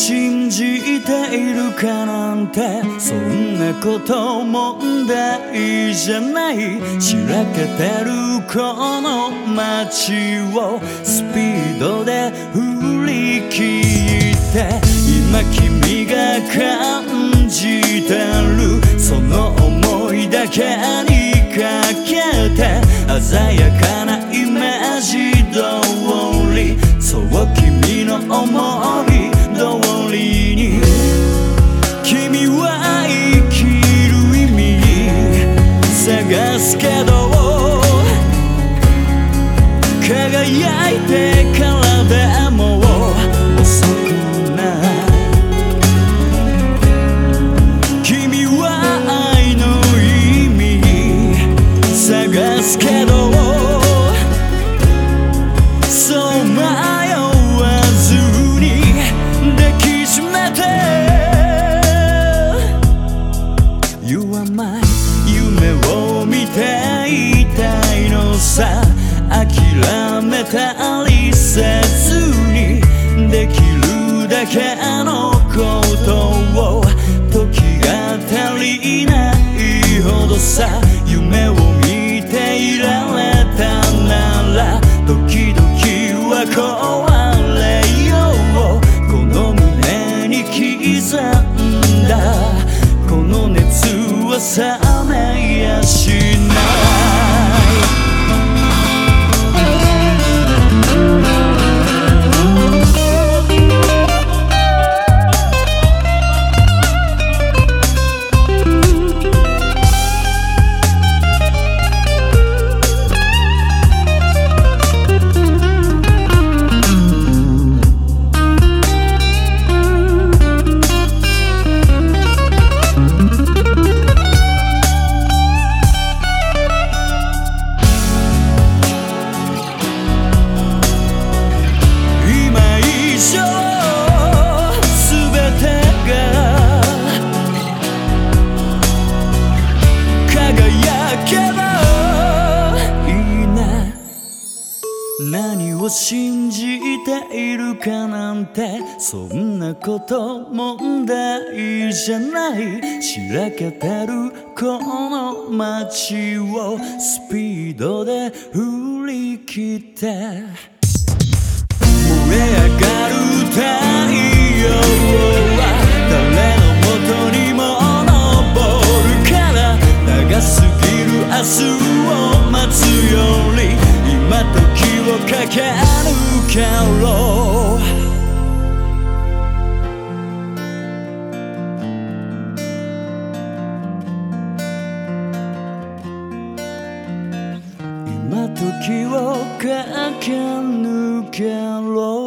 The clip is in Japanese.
信じているかなんてそんなこと問題じゃない。しらけてるこの街をスピードで振り切って今君が感じてるその想いだけにかけて鮮やかなイメージ通りそう君の想い通りに君は生きる意味探すけど輝いてからでも遅くない君は愛の意味探すけどそう迷わずに抱きしめて You are mine 夢を見ていたいのさ諦めたりせずにできるだけのことを時が足りないほどさ夢を見ていられたなら時々は壊れようこの胸に刻んだこの熱は冷めやしない何を信じているかなんてそんなこと問題じゃないしらけてるこの街をスピードで振り切って燃え上がる太陽は誰の元にも昇るから長すぎる明日を待つより今時を駆け抜けろ今時を駆け抜けろ